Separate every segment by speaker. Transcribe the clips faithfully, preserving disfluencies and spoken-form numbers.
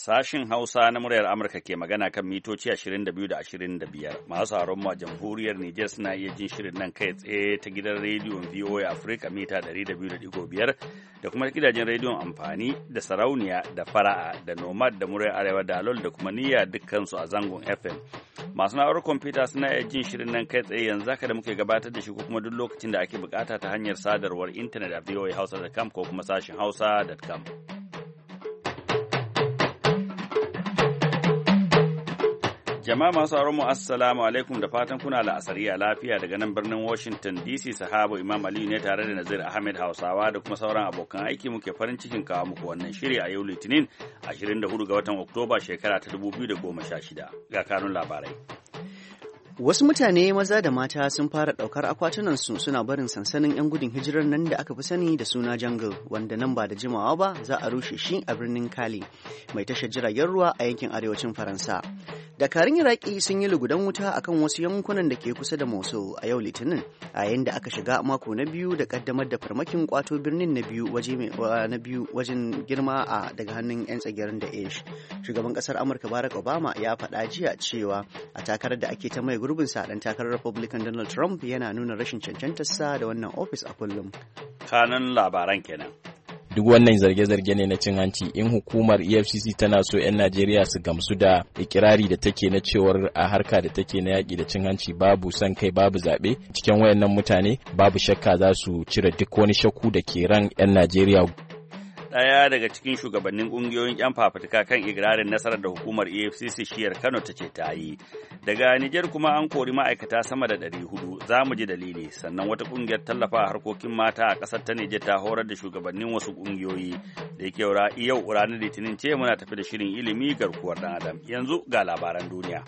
Speaker 1: Sashin Hausa na muryar Amurka ke magana kan mitoci ashirin da biyu da ashirin da biyar. Masu sauran mu a jamhuriyar Nijar suna iya jin shirin nan kai tsaye ta gidan rediyon V O A Africa mita ɗari da biyu da ɗigo biyar da kuma gidajen rediyon amfani da sarauniya da fara'a da nomad da muryar arewa da alol da kuma niyya dukkansu a zangon F M. Masu na'urar kwamfuta suna iya jin shirin nan kai tsaye yanzu haka da muke gabatar da shi ko kuma duk lokacin da ake bukata ta hanyar sadarwar intanet a v o a hausa dot com ko kuma sashin hausa dot com. Jama'a masu sauran mu assalamu alaikum da fatan kuna la'asariya lafiya daga nan birnin Washington D C. Sahabu Imam Aliyu ne tare da Nazir Ahmed Hausawa da kuma sauran abokan aiki muke farin cikin kawo muku wannan shiri a yau Litinin ashirin da hudu ga watan Oktoba shekara ta dubu biyu da goma sha shida. Ga kanun labarai.
Speaker 2: Wasu mutane maza da mata sun fara ɗaukar akwatunansu suna barin sansanin 'yan gudun hijirar nan da aka fi sani da suna Jungle, wanda nan ba da jimawa ba za a rushe shi a birnin Cali, mai tashar jiragen ruwa a yankin arewacin Faransa. Dakarun Iraki sun yi lugudan wuta akan wasu yankunan da ke kusa da Mosul a yau Litinin, a yayin da aka shiga mako na biyu da kaddamar da farmakin kwato birnin na biyu waje na biyu wajen girma a daga hannun 'yan tsagerin Daesh. Shugaban kasar Amurka Barack Obama ya faɗa jiya cewa a takarar da ake ta mai gurbinsa dan takarar Republican Donald Trump yana nuna rashin cancantarsa da wannan ofis a kullum.
Speaker 1: Kanan labaran kenan.
Speaker 3: Duk wannan zarge-zarge ne na cin hanci. In hukumar E F C C tana so 'yan Najeriya su gamsu da ikirari da take na cewar a harka da take na yaƙi da cin hanci babu son kai babu zaɓe cikin wayannan mutane, babu shakka za su cire duk wani shakku da ke ran 'yan Najeriya.
Speaker 1: Ɗaya daga cikin shugabannin ƙungiyoyin 'yan fafutuka kan igirarin nasarar da hukumar E F C C shiyar Kano ta ce ta yi. Daga Nijar kuma an kori ma'aikata sama da ɗari hudu, za mu ji dalili. Sannan wata ƙungiyar tallafa harkokin mata a ƙasar ta Nijar ta horar da shugabannin wasu ƙungiyoyi. Da yake yau ranar Litinin ce muna tafi da shirin ilimi garkuwar ɗan Adam. Yanzu ga labaran duniya.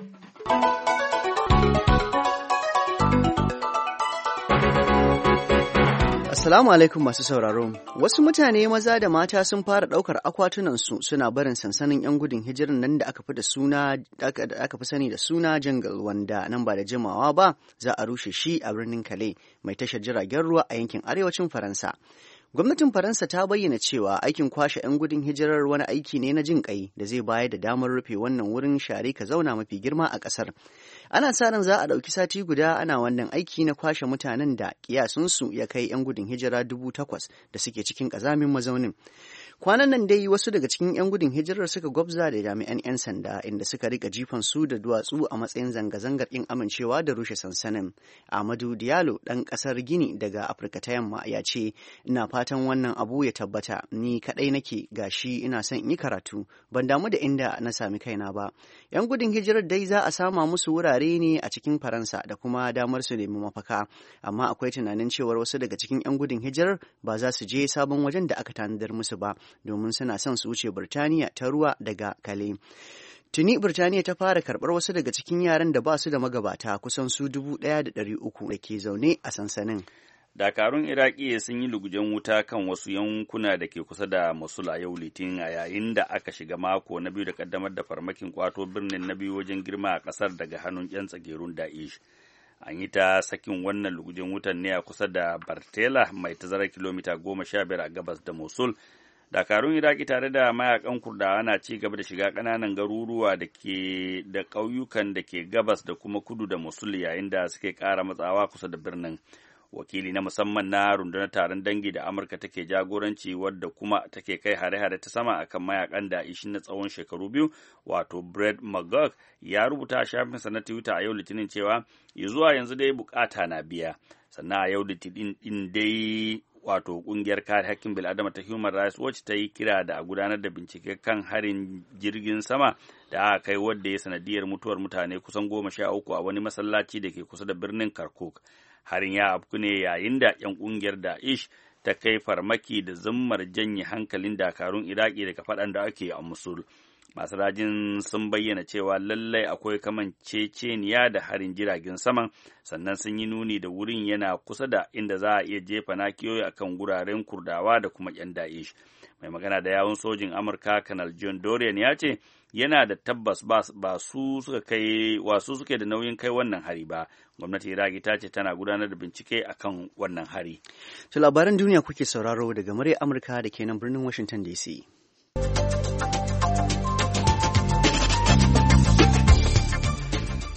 Speaker 2: Assalamu alaikum masu sauraro. Wasu mutane maza da mata sun fara ɗaukar akwatunansu suna barin sansanin 'yan gudun hijirar nan da aka fi da suna aka fi sani da suna Jungle, wanda nan ba da jimawa ba za a rushe shi a birnin Calais, mai tashar jiragen ruwa a yankin arewacin Faransa. Gwamnatin Faransa ta bayyana cewa aikin kwashe 'yan gudun hijirar wani aiki ne na jin ƙai da zai bayar da damar rufe wannan wurin share ka zauna mafi girma a ƙasar. Ana sa ran za a ɗauki sati guda ana wannan aiki na kwashe mutanen da kiyasunsu ya kai 'yan gudun hijira dubu takwas da suke cikin ƙazamin mazaunin. Kwanan nan dai wasu daga cikin 'yan gudun hijirar suka gwabza da jami'an 'yan sanda inda suka rika jifan su da duwatsu a matsayin zanga-zangar ƙin amincewa da rushe sansanin. Ahmadu Diallo ɗan ƙasar Gini daga Afirka ta Yamma ya ce, ina fatan wannan abu ya tabbata, ni kaɗai nake gashi ina son in yi karatu, ban damu da inda na sami kaina ba. 'Yan gudun hijirar dai za a sama musu wurare ne a cikin Faransa da kuma damar su nemi mafaka, amma akwai tunanin cewar wasu daga cikin 'yan gudun hijirar ba za su je sabon wajen da aka tanadar musu ba, domin suna son su wuce Birtaniya ta ruwa daga Calais. Tuni Birtaniya ta fara karɓar wasu daga cikin yaran da ba su da magabata kusan su dubu ɗaya da ɗari uku da ke zaune a sansanin.
Speaker 1: Dakarun Iraki sun yi lugujen wuta kan wasu yankuna da ke kusa da Mosul a yau Litinin a yayin da aka shiga mako na biyu da kaddamar da farmakin kwato birnin na biyu wajen girma a ƙasar daga hannun 'yan tsagerun Daesh. An yi ta sakin wannan lugujen wutan ne a kusa da Bartella mai tazarar kilomita goma sha biyar a gabas da Mosul. Dakarun Iraki tare da mayakan Kurdawa na ci gaba da shiga ƙananan garuruwa da ke da ƙauyukan da ke gabas da kuma kudu da Mosul yayin da suke ƙara matsawa kusa da birnin. Wakili na musamman na rundunar taron dangi da Amurka take jagoranci wadda kuma take kai hare-hare ta sama akan mayakan Daesh na tsawon shekaru biyu, wato Brett McGurk, ya rubuta a shafinsa na Twitter a yau Litinin cewa zuwa yanzu dai bukata na biya. Sannan a yau Litinin din dai wato kungiyar kare hakkin bil'adama ta Human Rights Watch ta yi kira da a gudanar da bincike kan harin jirgin sama da aka kai wadda ya sanadiyar mutuwar mutane kusan goma sha uku a wani masallaci da ke kusa da birnin Kirkuk. Harin ya afku ne yayin da 'yan kungiyar Daesh ta kai farmaki da zummar janye hankalin dakarun Iraki daga faɗan da ake a Mosul. Masu rajin sun bayyana cewa lallai akwai kamanceceniya da harin jiragen saman, sannan sun yi nuni da wurin yana kusa da inda za a iya jefa nakiyoyi akan guraren Kurdawa da kuma 'yan Daesh. Mai magana da yawun sojin Amurka Kanal John Dorian ya ce yana da tabbas ba su suka kai wasu suke da nauyin kai wannan hari ba. Gwamnati Iraki ta ce tana gudanar da bincike akan wannan hari.
Speaker 2: To labaran duniya kuke sauraro daga murya Amurka da ke nan birnin Washington D C.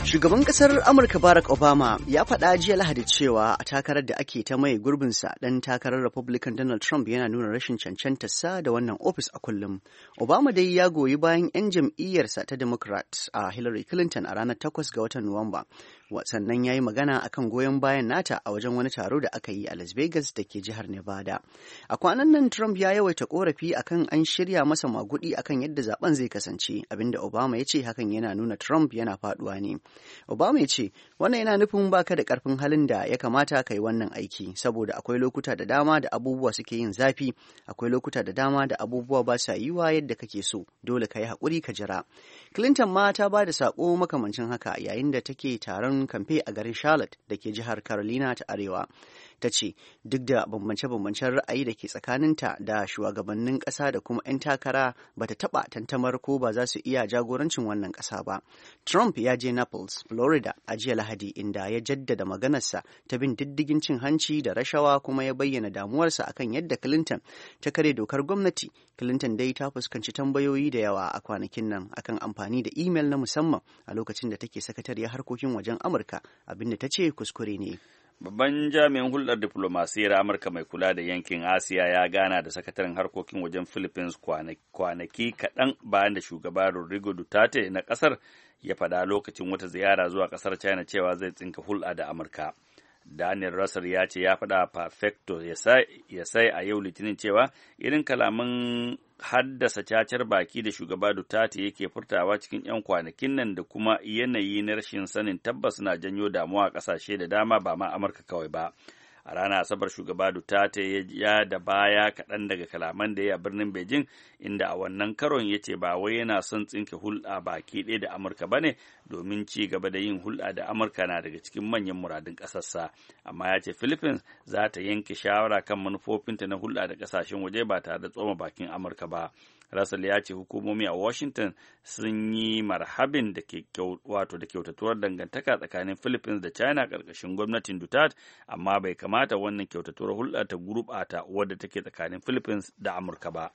Speaker 2: Shugaban kasar Amurka Barack Obama ya faɗa jiya Lahadi cewa a takarar da ake ta maye gurbinsa ɗan takarar Republican Donald Trump yana nuna rashin cancantarsa da wannan ofis a kullum. Obama dai ya goyi bayan 'yan jam'iyyarsa ta Democrat a Hillary Clinton a ranar takwas ga watan Nuwamba. Sannan ya yi magana akan goyon bayan nata a wajen wani taro da aka yi a Las Vegas da ke jihar Nevada. A kwanan nan Trump ya yawaita korafi akan an shirya masa magudi akan yadda zaben zai kasance, abinda Obama ya ce hakan yana nuna Trump yana faduwa ne. Obama ya ce wannan yana nufin baka da karfin halin da ya kamata ka yi wannan aiki, saboda akwai lokuta da dama da abubuwa suke yin zafi, akwai lokuta da dama da abubuwa ba sa yiwa yadda kake so, dole ka yi haƙuri ka jira. Clinton ma ta ba da saƙo makamancin haka yayin da take taron kamfe a garin Charlotte da ke jihar Carolina ta Arewa. Ta ce duk da bambance-bambancen ra'ayi da ke tsakaninta da shugabannin ƙasa da kuma 'yan takara ba ta taɓa tantamar ko ba za su iya jagorancin wannan ƙasa ba. Trump ya je Naples, Florida a jiya Lahadi inda ya jaddada maganarsa ta bin diddigin cin hanci da rashawa kuma ya bayyana damuwarsa akan yadda Clinton ta kare dokar gwamnati. Clinton dai ta fuskanci tambayoyi da yawa a kwanakin nan akan amfani da imel na musamman a lokacin da take sakatariyar harkokin wajen Amurka, abinda ta ce kuskure ne.
Speaker 1: Babban jami'in hulɗar diflomasiyyar Amurka mai kula da yankin Asiya ya gana da sakataren harkokin wajen Philippines kwanaki kaɗan bayan da shugaba Rodrigo Duterte na ƙasar ya faɗa lokacin wata ziyara zuwa ƙasar China cewa zai tsinka hulɗa da Amurka. Daniel Russell ya ce ya faɗa Perfecto ya sai a yau Litinin cewa irin kalaman haddasa cacar baki da shugaba Duterte yake furtawa cikin 'yan kwanakin nan da kuma yanayi na rashin sanin tabbas na janyo damuwa a ƙasashe da dama ba ma Amurka kawai ba. A ranar Asabar shugaba Duterte ya da baya kaɗan daga kalaman da ya a birnin Beijing, inda a wannan karon ya ce ba wai yana son tsinke hulɗa baki ɗaya da Amurka ba ne, domin ci gaba da yin hulɗa da Amurka na daga cikin manyan muradun ƙasarsa. Amma ya ce Philippines za ta yanke shawara kan manufofinta na hulɗa da ƙasashen waje ba tare da tsoma bakin Amurka ba. Russell ya ce hukumomi a Washington sun yi marhabin da ke wato da kyautatuwar dangantaka tsakanin Philippines da China ƙarƙashin gwamnatin Duterte, amma bai kamata wannan kyautatuwar hulɗa ta gurɓata wadda take tsakanin Philippines da Amurka ba.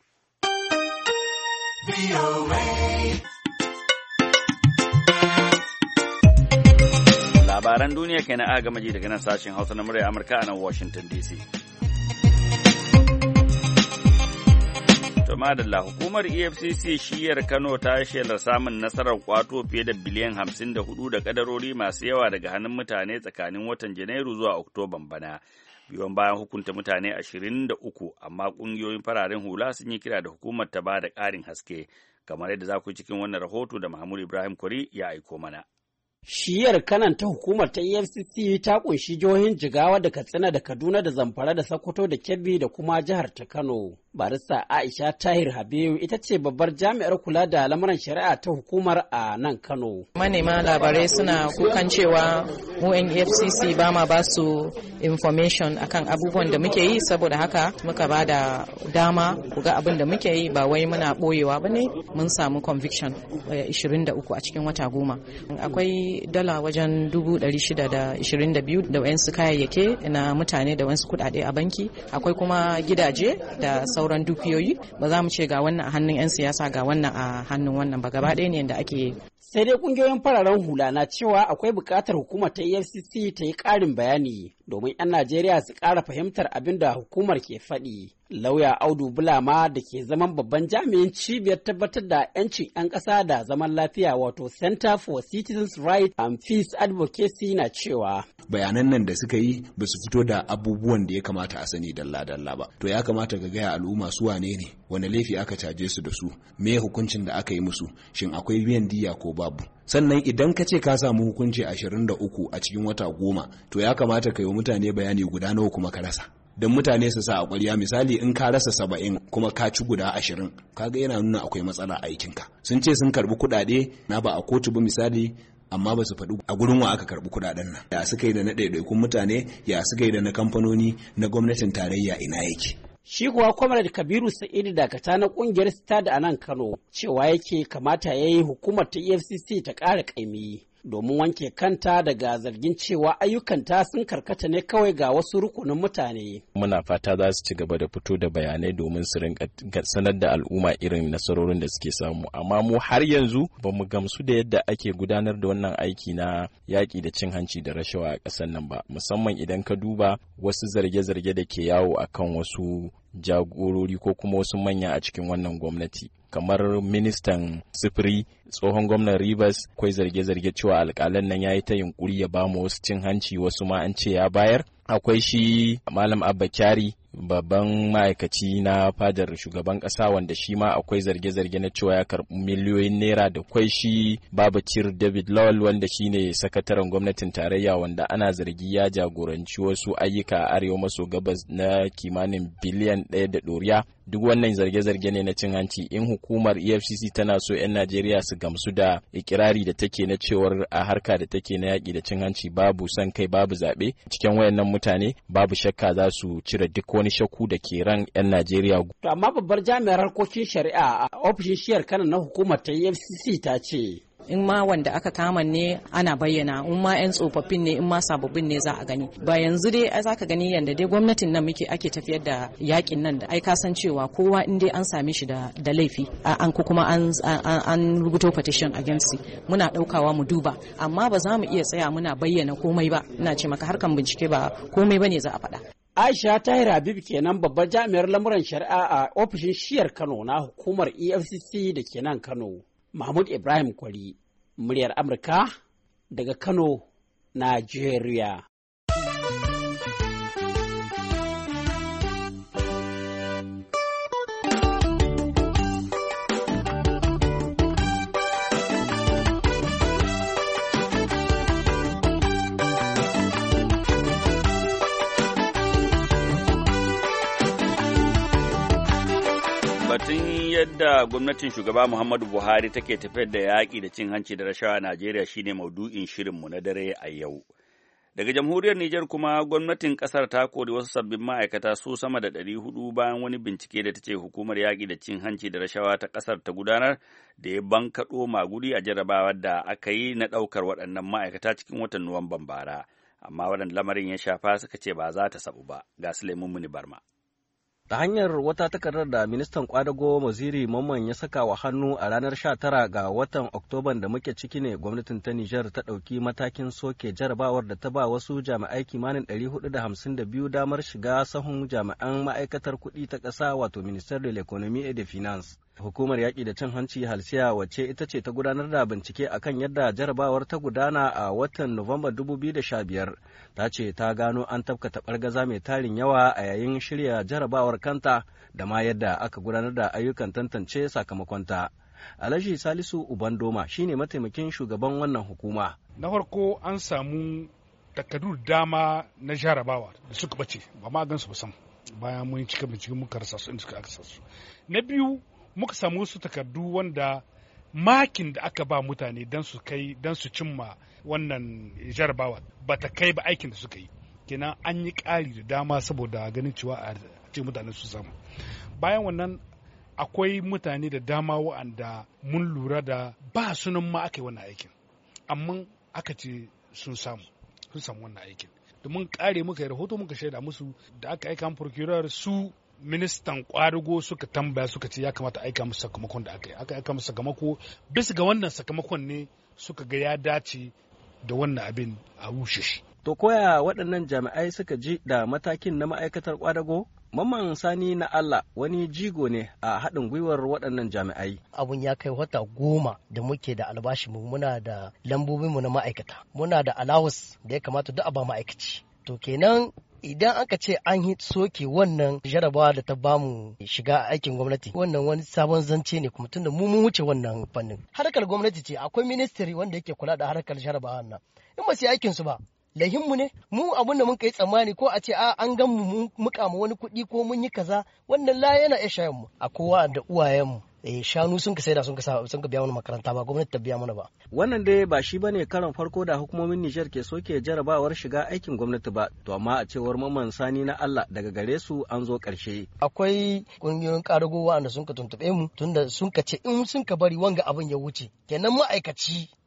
Speaker 1: Labaran duniya kenan aka gama ji daga nan sashen Hausa na murya Amurka a nan Washington D C. To madalla, hukumar E F C C shiyar Kano ta shelar samun nasarar kwato fiye da biliyan hamsin da hudu da kadarori masu yawa daga hannun mutane tsakanin watan Janairu zuwa Oktoban bana. Biyon bayan hukunta mutane ashirin da uku, amma ƙungiyoyin fararen hula sun yi kira da hukumar ta ba da ƙarin haske, kamar yadda za ku cikin wannan rahoto da Mahmud Ibrahim Kwari ya aiko mana.
Speaker 4: Shiyar kanan ta hukumar ta E F C C ta kunshi jihohin Jigawa da Katsina da Kaduna da Zamfara da Sokoto da Kebbi da kuma jihar ta Kano. Barista Aisha Tahir Habibu ita ce babbar jami'ar kula da lamuran shari'a ta hukumar a nan Kano.
Speaker 5: Manema labarai suna kukan cewa mu yan E F C C ba ma ba su information akan abubuwan da muke yi, saboda haka muka ba da dama ku ga abin da muke yi, ba wai muna boyewa ba ne. Mun samu conviction ishirin da uku a cikin wata goma. Akwai dala wajen dubu ɗari shida da ishirin da biyu da wayansu kayayyaki na mutane da wayansu kuɗaɗe a banki. Akwai kuma gidaje da sauran dukiyoyi. Ba za mu ce ga wannan a hannun 'yan siyasa ga wannan a hannun wannan ba, gaba ɗaya ne da ake.
Speaker 4: Sai dai kungiyoyin fararen hula na cewa akwai buƙatar hukumar ta E F C C ta yi ƙarin bayani domin 'yan Najeriya su ƙara fahimtar abin da hukumar ke faɗi. Lauya Audu Bulama da ke zaman babban jami'in cibiyar tabbatar da 'yancin 'yan ƙasa da zaman lafiya wato Center for Citizens Rights and Peace Advocacy na cewa
Speaker 6: bayanan nan da suka yi ba su fito da abubuwan da ya kamata a sani dalla-dalla ba. To ya kamata ga gaya al'umma su wane ne, wane laifi aka caje su da su, me hukuncin da aka yi musu, shin akwai biyan diya ko babu. Sannan idan ka ce ka samu hukunci ashirin da uku a cikin wata goma, to ya kamata ka yi wa mutane bayani guda nawa kuma ka rasa. Don mutane su sa a ƙwarya, misali in ka rasa saba'in kuma ka ci guda ashirin, kaga yana nuna akwai matsala a aikinka. Sun ce sun karɓi kuɗaɗe na ba a kotu ba misali, amma ba su faɗi a gurin wa aka karɓi kuɗaɗen nan. Ya suka yi da na ɗaiɗaikun mutane, ya suka yi da na kamfanoni, na gwamnatin tarayya ina yake.
Speaker 4: Shi kuwa Comrade Kabiru Sa'idu Dakata na ƙungiyar Stade a nan Kano cewa yake kamata ya yi hukumar ta E F C C ta ƙara ƙaimi domin wanke kanta daga zargin cewa ayyukanta sun karkata ne kawai ga wasu rukunin mutane.
Speaker 3: Muna fata za su ci gaba da fito da bayanai domin su rinka sanar da al'umma irin nasarorin da suke samu, amma mu har yanzu ba mu gamsu da yadda ake gudanar da wannan aiki na yaƙi da cin hanci da rashawa a ƙasar nan ba, musamman idan ka duba wasu zarge-zarge da ke yawo akan wasu jagorori ko kuma wasu manya a cikin wannan gwamnati. Kamar ministan sufuri tsohon gwamnan Rivers, akwai zarge-zarge cewa alƙalan nan ya yi ta yunkuri ya bamu wasu cin hanci, wasu ma an ce ya bayar. Akwai shi Malam Abba Kyari, babban ma'aikaci na fadar shugaban ƙasa, wanda shi ma akwai zarge-zarge na cewa ya karɓi miliyoyin naira. Da kwai shi Babacir David Lawal, wanda shi ne sakataren gwamnatin tarayya, wanda ana zargi ya jagoranci wasu ayyuka a arewa maso gabas na kimanin biliyan ɗaya da ɗoriya. Duk wannan zarge-zarge ne na cin hanci. In hukumar E F C C tana so 'yan Najeriya su gamsu da ikirari da take na cewar a harka da take na yaƙi da cin hanci babu son kai babu zaɓe cikin wayannan mutane, babu shakka za su cire duk wani shakku da ke ran 'yan Najeriya.
Speaker 4: To amma babbar jami'ar harkokin shari'a a ofishin shiyar Kano na hukumar ta E F C C ta ce
Speaker 5: in ma wanda aka kama ne ana bayyana, in ma 'yan tsofaffin ne, in ma sababbin ne za a gani. Ba yanzu dai za ka gani yadda dai gwamnatin nan muke ake tafiyar da yakin nan da ai ka san cewa kowa in dai an same shi da, da laifi an ko kuma an, an, an rubuto petition against muna daukawa mu duba, amma ba za mu iya tsaya muna bayyana komai ba. Ina ce maka harkan bincike ba komai bane za a faɗa.
Speaker 4: Aisha Tahir Habib kenan babbar jami'ar lamuran shari'a a ofishin shiyar Kano na hukumar E F C C da ke nan Kano. Mahmud Ibrahim Kwari, muryar Amurka daga Kano, Najeriya.
Speaker 1: Batun yadda gwamnatin shugaba Muhammadu Buhari take tafiyar da yaƙi da cin hanci da rashawa a Najeriya shine maudu'in shirinmu na dare a yau. Daga jamhuriyar Nijar kuma gwamnatin ƙasar ta kori wasu sabbin ma'aikata su sama da ɗari hudu bayan wani bincike da ta ce hukumar yaƙi da cin hanci da rashawa ta ƙasar ta gudanar da ya bankaɗo magudi a jarrabawar da aka yi na ɗaukar waɗannan ma'aikata cikin watan Nuwamban bara. Amma waɗanda lamarin ya shafa suka ce ba za ta sabu ba. Ga Suleiman Muni Barma.
Speaker 7: Ta hanyar wata takardar da ministan kwadago Waziri Mamman ya saka wa hannu a ranar sha tara ga watan Oktoban da muke ciki ne gwamnatin ta Nijar ta ɗauki matakin soke jarabawar da ta ba wasu jami'ai kimanin ɗari hudu da hamsin da biyu damar shiga sahun jami'an ma'aikatar kuɗi ta ƙasa wato Ministère de l'Economie et des Finances. Hukumar yaƙi da cin hanci halsiya wacce ita ce ta gudanar da bincike akan yadda jarabawar ta gudana a watan Nuwamba dubu biyu da sha biyar ta ce ta gano an tafkata ɓargaza mai tarin yawa a yayin shirya jarabawar kanta da ma yadda aka gudanar da ayyukan tantance sakamakonta. Alhaji Salisu Ubandoma shine mataimakin shugaban wannan hukuma.
Speaker 8: Na farko an samu takardu dama na jarabawa da suka bace ba ma gansu ba sam bayan mun cika bincike muka rasa su inda suka aka su. Na biyu muka samu wasu takardu wanda makin da aka ba mutane don su kai don su cimma wannan jarabawa ba ta kai ba aikin da suka yi, kenan an yi ƙari da dama saboda ganin cewa a ce mutane su samu. Bayan wannan akwai mutane da dama wa'anda mun lura da ba sunan ma aka yi wannan aikin amma aka ce sun samu sun samu wannan aikin da mun ƙare muka yi rahoto muka shaida musu da aka aika procurer su ministan kwadago suka tambaya suka ce ya kamata aika musu sakamakon da aka yi aka aika musu sakamako bisa ga wannan sakamakon ne suka ga ya dace da wannan abin a rushe shi.
Speaker 7: To koya waɗannan jami'ai suka ji da matakin na ma'aikatar kwadago? Mamman Sani na Allah wani jigo ne a haɗin gwiwar waɗannan jami'ai.
Speaker 9: Abun ya kai wata goma da muke da albashi mu muna da lambobinmu na ma'aikata muna da alawus da ya kamata duk a ba ma'aikaci. To kenan idan aka ce an yi soke wannan jarabawa da ta bamu shiga aikin gwamnati wannan wani sabon zance ne kuma tunda mu mun wuce wannan fannin harkar gwamnati ce akwai ministry wanda yake kula da harkar jarabawa nan in ba su yi aikin su ba lahinmu ne mu abin da mun kai tsammani ko a ce a an gan mu muka mu wani kuɗi ko mun yi kaza wannan la yana iya shayan mu a kowa da uwayen mu eh shanu sun ka saida sun ka sun ka biya mana makaranta ba gwamnati ta biya mana ba.
Speaker 7: Wannan dai ba shi bane karon farko da hukumomin Nijar ke soke jarabawar shiga aikin gwamnati ba, to amma a cewar Mamman Sani na Allah daga gare su an zo karshe.
Speaker 9: Akwai kungiyoyin karago wanda sun ka tuntube mu tunda sun ka ce in sun ka bari wanga abin ya wuce kenan ma'aikaci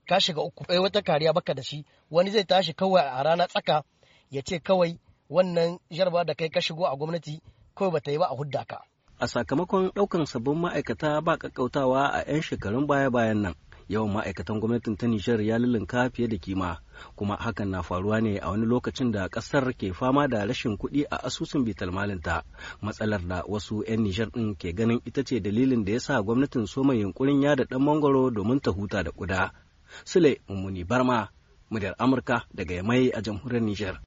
Speaker 9: ka shiga uku eh wata kariya baka da shi wani zai tashi kawai a rana tsaka ya ce kawai wannan jarba da kai ka shigo a gwamnati kawai bata yi ba a hudda ka.
Speaker 7: A sakamakon ɗaukan sabbin ma'aikata ba ƙaƙƙautawa a 'yan shekarun baya-bayan nan, yawan ma'aikatan gwamnatin ta Nijar ya lullunka fiye da kima, kuma hakan na faruwa ne a wani lokacin da ƙasar ke fama da rashin kuɗi a asusun bitar malinta, matsalar da wasu 'yan Nijar ɗin ke ganin ita ce dalilin da ya sa gwamnatin soma yunkurin yada ɗan mangwaro domin ta huta da ƙuda. Sule Mummuni Barma, muryar Amurka daga Yamai a jamhuriyar Nijar.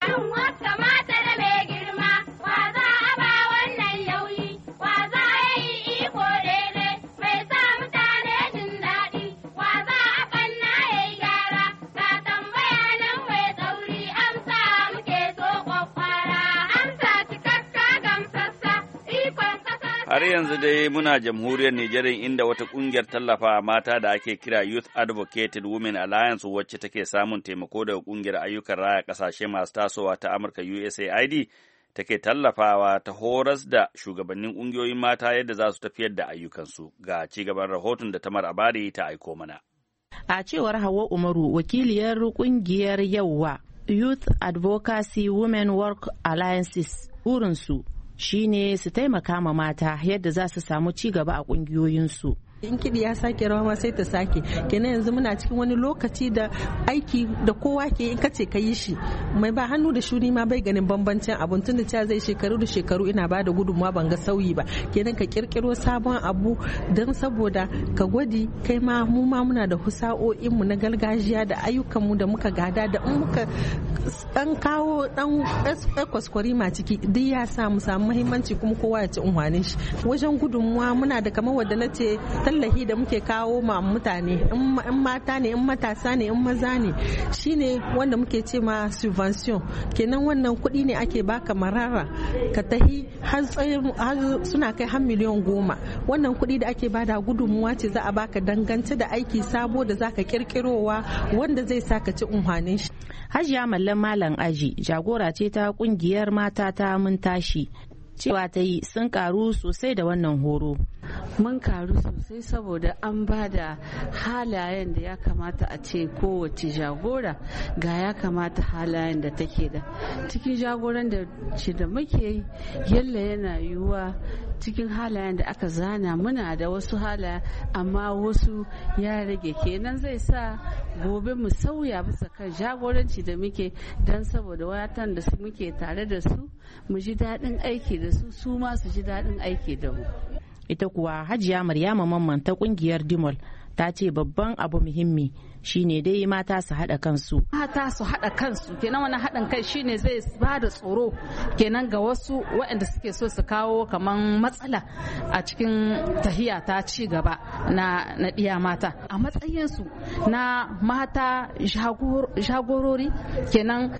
Speaker 1: Har yanzu dai muna jamhuriyar Nijar inda wata kungiyar tallafa mata da ake kira Youth Advocated Women Alliance wacce take samun taimako daga kungiyar ayyukan raya kasashe masu tasowa ta Amurka U S A I D take tallafawa ta horas da shugabannin kungiyoyin mata yadda za su tafiyar da ayyukansu. Ga ci gaban rahoton da Tamar Abari ta aiko mana.
Speaker 10: A cewar Hauwa Umaru, wakiliyar kungiyar Yawwa Youth Advocacy Women Work Alliances, burinsu shine su taimaka ma mata yadda za su samu ci gaba a kungiyoyinsu.
Speaker 11: In kiɗi ya sake rawa ma sai ta sake, kenan yanzu muna cikin wani lokaci da aiki da kowa ke in kace ka yi shi mai ba hannu da shuni ma bai ganin bambancin abun tun da cewa zai shekaru da shekaru ina ba da gudunmawa ban ga sauyi ba, kenan ka kirkiro sabon abu don saboda ka gwadi kai ma mu ma muna da husa'o'in mu na gargajiya da ayyukan mu da muka gada da in muka dan kawo dan kwaskwari ma ciki duk ya sa mu samu muhimmanci kuma kowa ya ci unhwanin shi. Wajen gudunmawa muna da kamar wadda nace tallahi da muke kawo ma mutane in mata ne in matasa ne in maza ne shine wanda muke ce ma subvention, kenan wannan kuɗi ne ake baka marara ka tahi har suna kai har miliyan goma. Wannan kuɗi da ake bada gudunmuwa ce za a baka dangance da aiki sabo da zaka kirkirowa wanda zai saka ci unhwanin shi.
Speaker 10: Hajiya Mallam Malam Aji jagora ce ta kungiyar mata ta mun tashi, cewa ta yi sun karu sosai da wannan horo.
Speaker 12: Mun karu sosai saboda an ba da halayen da ya kamata a ce kowace jagora ga ya kamata halayen da take da cikin jagoran da ce da muke yalla yana yiwuwa cikin halayen da aka zana muna da wasu halaye amma wasu ya rage, kenan zai sa gobe mu sauya bisa kan jagoranci da muke don saboda watan da muke tare da su mu ji daɗin aiki da su su ma su ji daɗin aiki da mu.
Speaker 10: Ita kuwa Hajiya Maryama Mamman ta kungiyar Dimol ta ce babban abu muhimmi shine dai mata su haɗa kansu.
Speaker 12: Mata su haɗa kansu kenan wani haɗin kai shine zai ba da tsoro kenan ga wasu waɗanda suke so su kawo kaman matsala a cikin tahiya ta ci gaba na na ɗiya mata. A matsayinsu na mata jagorori kenan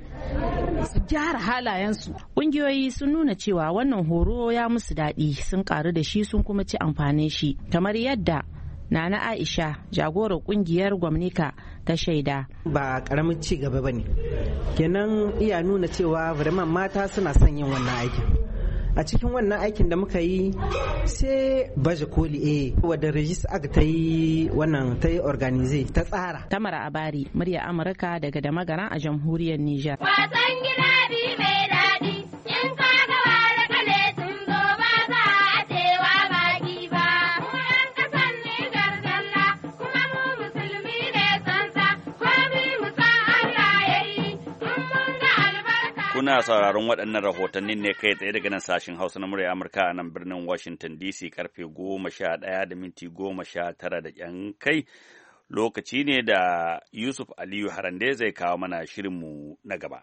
Speaker 12: su gyara halayensu.
Speaker 10: Ƙungiyoyi sun nuna cewa wannan horo ya musu daɗi, sun ƙaru da shi sun kuma ci amfanin shi, kamar yadda Nana Aisha jagorar kungiyar Gwamnika ta shaida.
Speaker 13: Ba karamin ci gaba bane, kenan iya nuna cewa vraiment mata suna son yin wannan aikin. A cikin wannan aikin da muka yi sai baje koli eh wadda regis aka ta yi wannan ta yi organize ta tsara.
Speaker 10: Tamara Abari, murya Amurka daga Damagara a jamhuriyar Nijar.
Speaker 14: Wasan gida bi mai daɗi in ka ga wara kale sun zo ba za a cewa baki ba. Mu yan kasan Nijar zalla kuma mu musulmi ne sansa ko bi mu san Allah yayi mun mun ga albarka.
Speaker 1: Kuna sauraron waɗannan rahotannin ne kai tsaye daga nan sashen Hausa na murya Amurka a nan birnin Washington D C karfe goma sha ɗaya da minti goma sha tara da ƴan kai. Lokaci ne da Yusuf Aliyu Harande zai kawo mana shirinmu na gaba.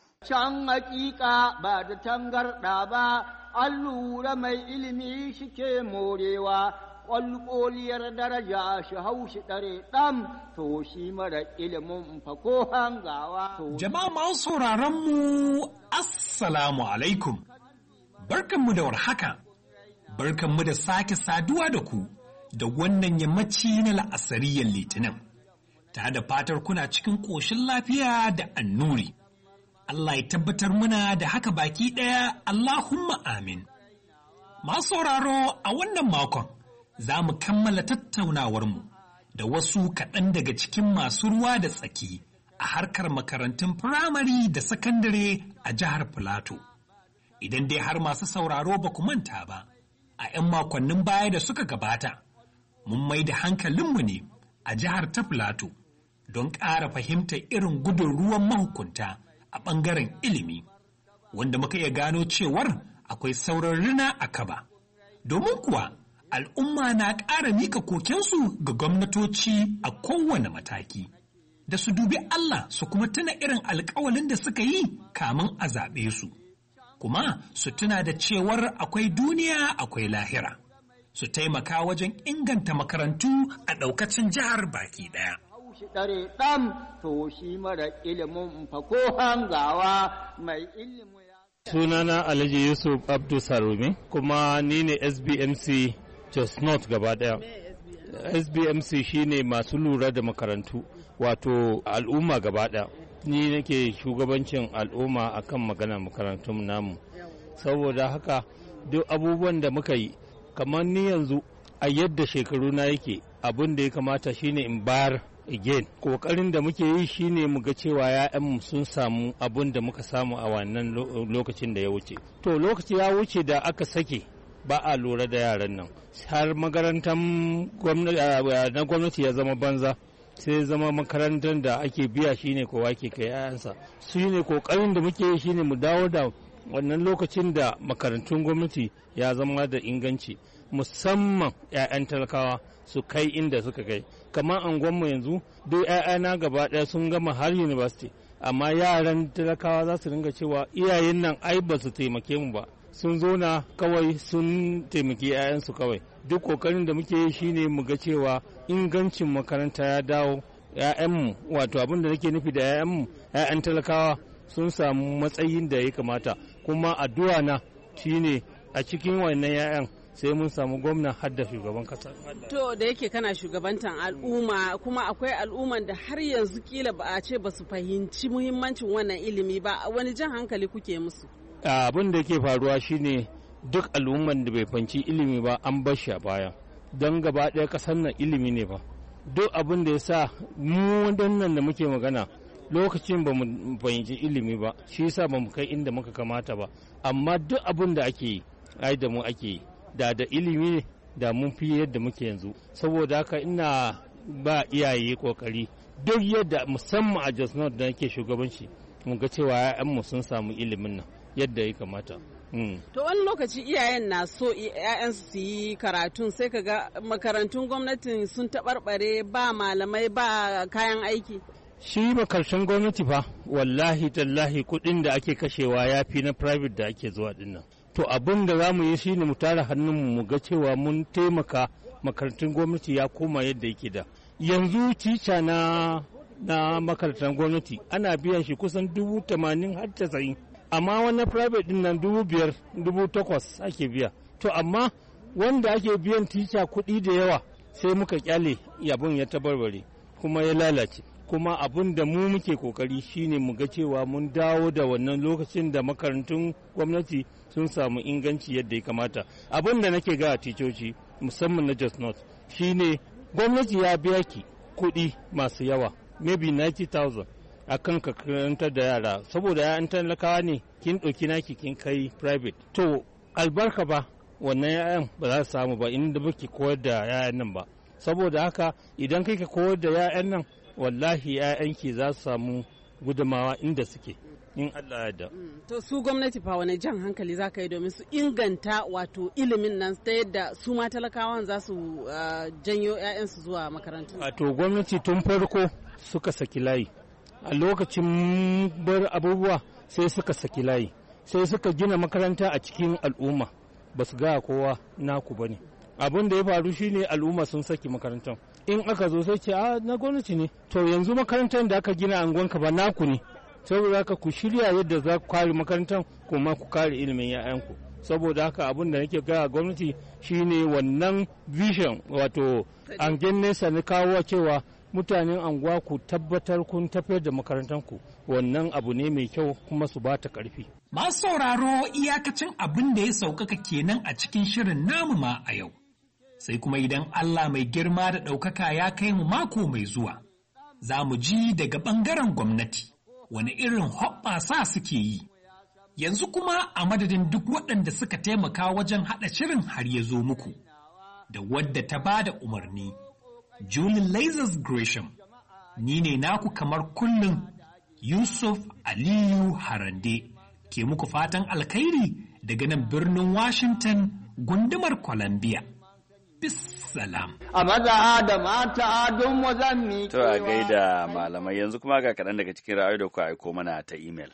Speaker 15: Can hakika ba da tangarɗa ba, an lura mai ilimi shi ke morewa, ƙwalƙoliyar daraja shi hau shi ɗare ɗan, to shi mara ilimin fa ko hangawa.
Speaker 16: Jama'a masu sauraronmu, Assalamu alaikum. Barkanmu da warhaka, barkanmu da sake saduwa da ku. Da wannan yammaci na la'asariyar litinin, ta da fatar kuna cikin ƙoshin lafiya da annuri. Allah ya tabbatar muna da haka baki ɗaya, Allahumma amin. Masu sauraro a wannan makon, za mu kammala tattaunawarmu da wasu kaɗan daga cikin masu ruwa da tsaki a harkar makarantun firamare da sakandare a jihar Filato. Idan dai har masu sauraro ba ku manta ba, a 'yan makonnin baya da suka gabata, mun mai da hankalinmu ne a jihar ta Filato don ƙara fahimtar irin gudun ruwan mahukunta a ɓangaren ilimi, wanda muka iya gano cewar akwai sauran rina a kaba. Domin kuwa al'umma na ƙara mika kokensu ga gwamnatoci a kowane mataki, da su dubi Allah su kuma tuna irin alƙawalin da suka yi kamun a zaɓe su, kuma su tuna da cewar akwai duniya akwai lahira, su taimaka wajen inganta makarantu a ɗaukacin jihar baki ɗaya.
Speaker 15: Shi ɗare ɗan to shi mara ilimin fa ko hangawa mai ilimi ya.
Speaker 17: Sunana Alhaji Yusuf Abdu Sarumi, kuma ni ne S B M C Just Not gaba ɗaya. S B M C shine masu lura da makarantu, wato al'umma gaba ɗaya. Ni nake shugabancin al'umma akan magana makarantun namu. Saboda haka duk abubuwan da muka yi, kamar ni yanzu a yadda shekaru na yake, abin da ya kamata shine in bayar again. Kokarin da muke yi shine mu ga cewa ya'yanmu sun samu abin da muka samu a wannan lokacin da ya wuce. To lokaci ya wuce da aka sake ba a lura da yaran nan, har makarantar na gwamnati ya zama banza, sai zama makarantar da ake biya shine kowa ke kai 'ya'yansa. Su ne kokarin da muke yi shine mu dawo da wannan lokacin da makarantun gwamnati ya zama da inganci, musamman 'ya'yan talakawa su kai inda suka kai. Kamar angonmu yanzu duk 'ya'yana gaba ɗaya sun gama har university, amma yaran talakawa za su ringa cewa iyayen nan ai ba su taimake mu ba, sun zo na kawai sun taimaki 'ya'yansu kawai. Duk kokarin da muke yi shine mu ga cewa ingancin makaranta ya dawo, 'ya'yanmu, wato abin da nake nufi da 'ya'yanmu, 'ya'yan talakawa sun samu matsayin da ya kamata. Kuma addu'a na shine a cikin wannan 'ya'yan sai mun samu gwamna har da shugaban kasa.
Speaker 18: To da yake kana shugabantan al'umma, kuma akwai al'umman da har yanzu kila ba a ce ba su fahimci muhimmancin wannan ilimi ba, wani jan hankali kuke musu?
Speaker 17: Abin da ke faruwa shine duk al'umman da bai fahimci ilimi ba an bar shi a baya, don gaba ɗaya ƙasar nan ilimi ne ba. Duk abin da ya sa mu wadannan da muke magana lokacin ba mu fahimci ilimi ba, shi yasa ba mu kai inda muka kamata ba. Amma duk abin da ake yi ai da mu ake yi, da da ilimi da mun fi yadda muke yanzu. Saboda haka ina ba iyaye kokari duk yadda, musamman a Jos North da nake shugabanci, mun ga cewa 'ya'yanmu sun samu ilimin nan yadda ya kamata. Mm.
Speaker 18: To wani lokaci iyayen na so 'ya'yansu su yi karatun, sai ka ga makarantun gwamnati sun taɓarɓare, ba malamai ba kayan aiki.
Speaker 17: Shi makarantun gwamnati fa wallahi tallahi kuɗin da ake kashewa ya fi na private da ake zuwa dinnan. To abin da za mu yi shine mu tara hannunmu mu ga cewa mun taimaka makarantun gwamnati ya koma yadda yake da. Yanzu tica na na makarantar gwamnati ana biyan shi kusan dubu tamanin har tasa'in, amma wani private din nan dubu biyar dubu takwas ake biya. To amma wanda ake biyan tica kuɗi da yawa sai muka kyale yabon ya tabarbare kuma ya lalace. Kuma abin da mu muke kokari shine mu ga cewa mun dawo da wannan lokacin da makarantun gwamnati sun samu inganci yadda ya kamata. Abin da nake ga ticoci musamman na Jos North shine gwamnati ya biya ki kuɗi masu yawa, maybe ninety thousand a kan ka karantar da yara, saboda ya'yan talakawa ne kin ɗauki naki kin kai private. To albarka ba wannan ya'yan ba za su samu ba inda baki koyar da ya'yan nan ba. Saboda haka idan kai ka koyar da ya'yan nan, wallahi 'ya'yanki za su samu gudumawa inda suke, in Allah ya da.
Speaker 18: To su gwamnati fa wani jan hankali za ka yi domin su inganta wato ilimin nan ta yadda su ma talakawan za su janyo 'ya'yansu zuwa makarantu?
Speaker 17: Wato gwamnati tun farko suka saki layi, a lokacin bar abubuwa sai suka saki layi, sai suka gina makaranta a cikin al'umma, ba su ga kowa naku ba ne. Abin da ya faru shine al'umma sun saki makarantar, in aka zo sai ce a na gwamnati ne. To yanzu makarantar da aka gina angonka ba naku ne, saboda haka ku shirya yadda za ku kare makarantar kuma ku kare ilimin 'ya'yanku. Saboda haka abin da nake gaya gwamnati shine wannan vision, wato angen nesa na kawo cewa mutanen anguwa ku tabbatar kun tafiyar da makarantanku, wannan abu ne mai kyau kuma su ba ta ƙarfi.
Speaker 16: Masu sauraro iyakacin abin da ya sauƙaƙa kenan a cikin shirin namu ma a yau. sai kuma idan Allah mai girma da ɗaukaka ya kai mu mako mai zuwa, za mu ji daga ɓangaren gwamnati wani irin hoɓɓasa suke yi. Yanzu kuma a madadin duk waɗanda suka taimaka wajen haɗa shirin har ya zo muku, da wadda ta ba da umarni, Julie Lazarus Gresham, ni ne naku kamar kullum Yusuf Aliyu Harande, ke muku fatan alkhairi daga nan birnin Washington, gundumar Columbia. Bissalam.
Speaker 15: A maza da mata don wazan mi.
Speaker 1: To a gaida malamai, yanzu kuma ga kaɗan daga cikin ra'ayoyi da ku aiko mana ta imel.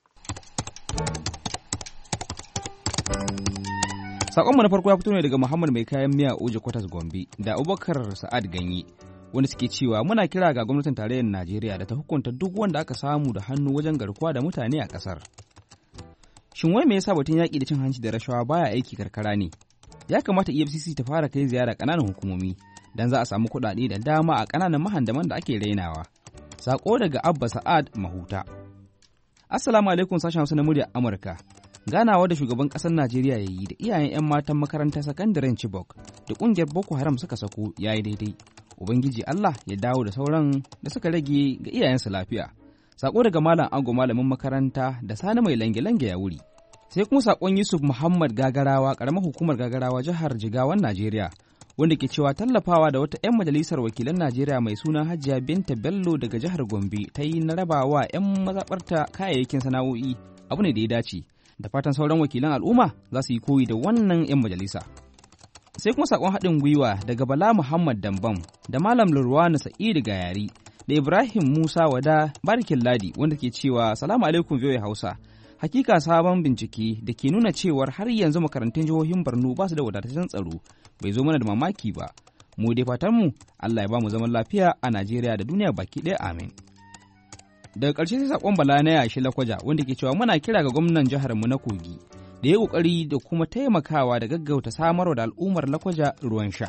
Speaker 19: Sakonmu na farko ya fito ne daga Muhammad mai kayan miya Oje Kwatas Gombe da Abubakar Sa'ad Ganye, wanda suke cewa muna kira ga gwamnatin tarayyar Najeriya da ta hukunta duk wanda aka samu da hannu wajen garkuwa da mutane a ƙasar. Shin wai me yasa batun yaƙi da cin hanci da rashawa baya aiki karkara ne? Ya kamata E F C C ta fara kai ziyara ƙananan hukumomi dan za a samu kuɗaɗe da dama a ƙananan mahandaman da ake rainawa. Sako daga Abba Sa'ad Mahuta. Assalamu alaikum sashen Hausa na muryar Amurka. Ganawa da shugaban ƙasar Najeriya ya yi da iyayen 'yan matan makarantar sakandaren Chibok da ƙungiyar Boko Haram suka sako ya yi daidai. Ubangiji Allah ya dawo da sauran da suka rage ga iyayensu lafiya. Sako daga Malam Ango malamin makaranta da Sani mai lange-lange ya wuri. Sai kuma sakon Yusuf Muhammad Gagarawa, ƙaramar hukumar Gagarawa jihar Jigawan Najeriya, wanda ke cewa tallafawa da wata 'yan majalisar wakilan Najeriya mai suna Hajiya Binta Bello daga jihar Gombe ta yi na rabawa 'yan mazaɓarta kayayyakin sana'o'i abu ne da ya dace. Da fatan sauran wakilan al'umma za su yi koyi da wannan 'yan majalisa. Sai kuma sakon haɗin gwiwa daga Bala Muhammad Dambam da Malam Lurwani Sa'idu Gayari da Ibrahim Musa Wada Barikin Ladi, wanda ke cewa salamu alaikum V O A Hausa. Hakika sabon bincike da ke nuna cewar har yanzu makarantun jihohin Borno ba su da wadataccen tsaro bai zo mana da mamaki ba. Mu dai fatanmu Allah ya ba mu zaman lafiya a Najeriya da duniya baki ɗaya, amin. Daga ƙarshe sai sakon Bala na yashi Lakwaja, wanda ke cewa muna kira ga gwamnan jihar mu na Kogi da ya kokari da kuma taimakawa da gaggauta samarwa da al'ummar Lakwaja ruwan sha.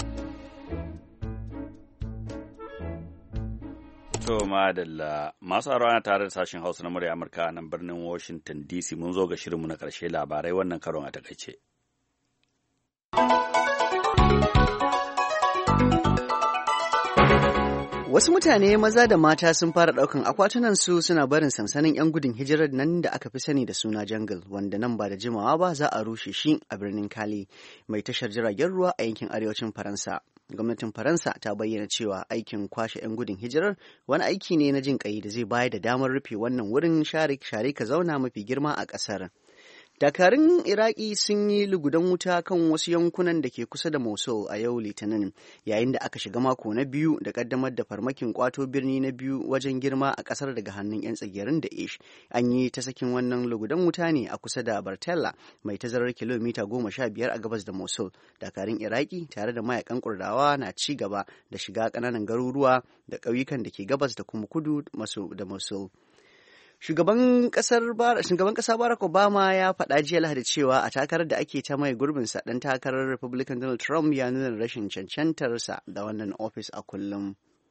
Speaker 1: To madalla, masu na tare da sashen Hausa na murya Amurka a nan birnin Washington D C, mun zo ga shirinmu na ƙarshe, labarai wannan karon a takaice.
Speaker 2: Wasu mutane maza da mata sun fara ɗaukan akwatunansu suna barin sansanin 'yan gudun hijirar nan da aka fi sani da suna Jungle, wanda nan ba da jimawa ba za a rushe shi a birnin Calais mai tashar jiragen ruwa a yankin arewacin Faransa. Gwamnatin Faransa ta bayyana cewa aikin kwashe 'yan gudun hijirar wani aiki ne na jin ƙai da zai bayar da damar rufe wannan wurin share ka zauna mafi girma a ƙasar. Dakarun Iraki sun yi lugudan wuta kan wasu yankunan da ke kusa da Mosul a yau Litinin, yayin da aka shiga mako na biyu da kaddamar da farmakin kwato birni na biyu wajen girma a kasar daga hannun 'yan tsagerin Daesh. An yi ta sakin wannan lugudan wuta ne a kusa da Bartella, mai tazarar kilomita goma sha biyar a gabas da Mosul. Dakarun Iraki tare da mayakan Kurdawa na ci gaba da shiga ƙananan garuruwa da ƙauyukan da ke gabas da kuma kudu da Mosul. Shugaban ƙasa Barack Obama ya faɗa jiya Lahadi cewa a takarar da ake ta mai gurbinsa ɗan takarar Republican Donald Trump ya nuna rashin cancantarsa da wannan ofis a kullum.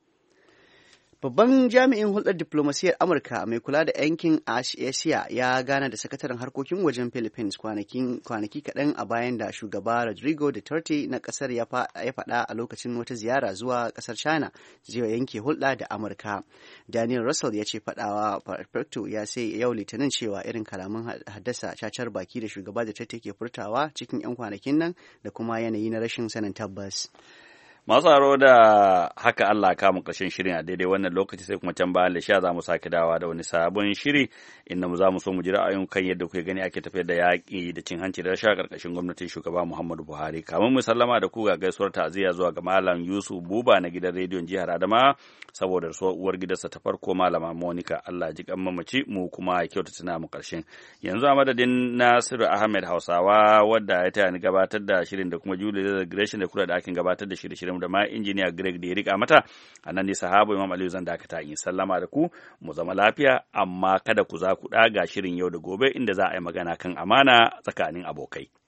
Speaker 2: Babban jami'in hulɗar diflomasiyyar Amurka mai kula da yankin Asia ya gana da sakataren harkokin wajen Philippines kwanaki kaɗan a bayan da shugaba Rodrigo Duterte na ƙasar ya faɗa a lokacin wata ziyara zuwa ƙasar China zai yanke hulɗa da Amurka. Daniel Russell ya ce faɗawa Perfecto ya sai yau Litinin cewa irin kalaman haddasa cacar baki da shugaba Duterte ke furtawa cikin 'yan kwanakin nan da kuma yanayi na rashin sanin tabbas.
Speaker 1: Masu haro da haka Allah ka mu ƙarshen shirin a daidai wannan lokaci, sai kuma can bayan da sha za mu sake dawa da wani sabon shiri inda mu za mu so mu ji ra'ayin kan yadda kuke gani ake tafiyar da yaƙi da cin hanci da rashawa ƙarƙashin gwamnatin shugaba Muhammadu Buhari. Kamun mu sallama da ku ga gaisuwar ta'aziyya zuwa ga Malam Yusuf Buba na gidan rediyon jihar Adama saboda rasuwar uwar gidansa ta farko Malama Monica. Allah ji kan mamaci mu kuma ya kyautata tuna mu ƙarshen. Yanzu a madadin Nasiru Ahmed Hausawa wadda ya taya ni gabatar da shirin da kuma Julie Gresham da kula da akin gabatar da shirye-shiryen da ma injiniya Greg da ya rika mata. A nan ne sahabo Imam Aliyu zan dakata in sallama da ku, mu zama lafiya, amma kada ku za ku ɗaga shirin yau da gobe inda za a yi magana kan amana tsakanin abokai.